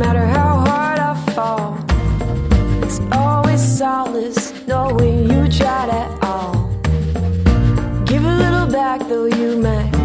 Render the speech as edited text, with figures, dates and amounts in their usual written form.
matter how hard I fall, it's always solace knowing you tried at all. Give a little back though you might